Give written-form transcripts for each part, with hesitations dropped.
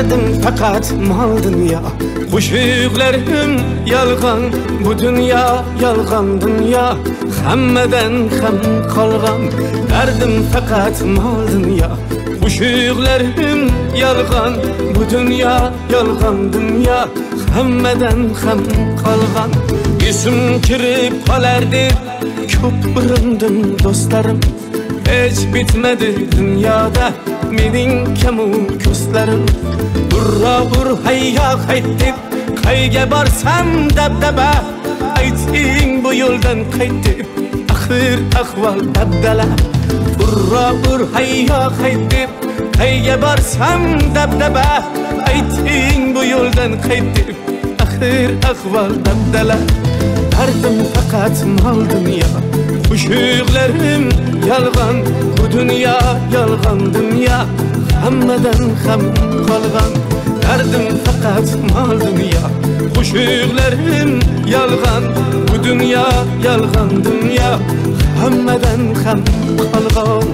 derdim fakat mal dünya. Qo'shiqlarim yolg'on, bu dünya yolg'on dünya. Hammadan ham qolgan derdim fakat mal dünya. Qo'shiqlarim yolg'on, bu dünya yolg'on dünya. Hammadan ham qolgan esim kirib qolardi ko'p urindim do'stlarim. Hiç bitmedi dünyada mening kamu ko'zlarim. Burra bur hayya qaytib qayga borsam dabdaba. Ayting bu yo'ldan qaytib axir ahvol dabdala. Burra bur hayya qaytib qayga borsam dabdaba. Ayting bu yo'ldan qaytib axir ahvol dabdala. Derdim fakat mal dünya. Qo'shiqlarim yolg'on, bu dünya yolg'on dünya. Hammadan ham qolgan derdim fakat mal dünya. Qo'shiqlarim yolg'on, bu dünya yolg'on dünya. Hammadan ham qolgan.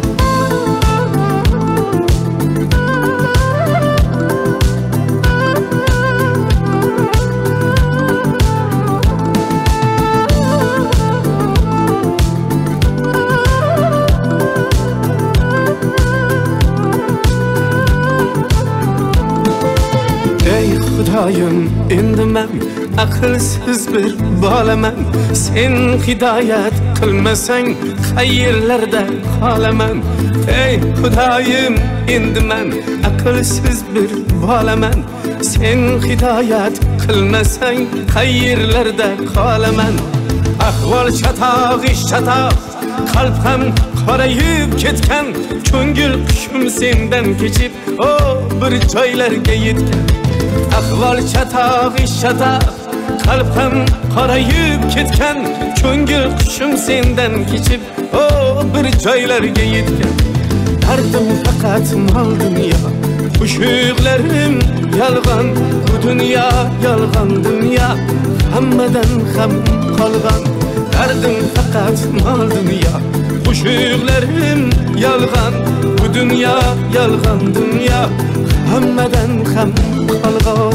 Xudoyim endi men aqlsiz bir bolaman. Sen hidoyat qilmasang qayerlarda qolaman. Ey Xudoyim endi men aqlsiz bir bolaman. Sen hidoyat qilmasang qayerlarda qolaman. Ahvol chatoq ish chatoq, qalb ham qorayib ketgan. Ko'ngil qushim sendan kechib bir joylarga yetgan. Ahvol chatoq ish chatoq, qalb ham qorayib ketgan. Ko'ngil qushim sendan kechib bir joylarga yetgan. Derdim fakat mal dünya. Qo'shiqlarim yolg'on, bu dünya yolg'on dünya. Hammadan ham qolgan derdim fakat mal dünya. Qo'shiqlarim yolg'on, bu dünya yolg'on dünya. Hammadan ham qolgan.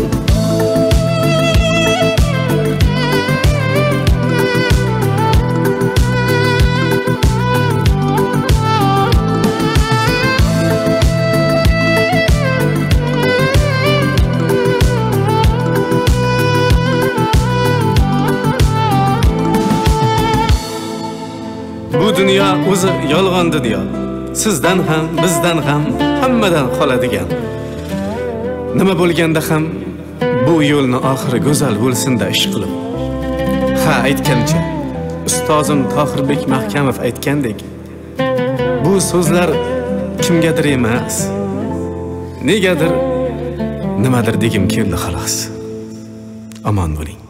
Bu dünya o'zi yolg'on dunyo. Sizdan ham, bizdan ham, hammadan qoladigan. Nima bo'lganda ham bu yo'lni oxiri go'zal bo'lsin-da ish qilib. Ha, aytgancha ustozim Tohirbek Mahkamov aytgandek, bu so'zlar kimgadir emas, negadir nimadir degim keldi xolos. Omon bo'ling.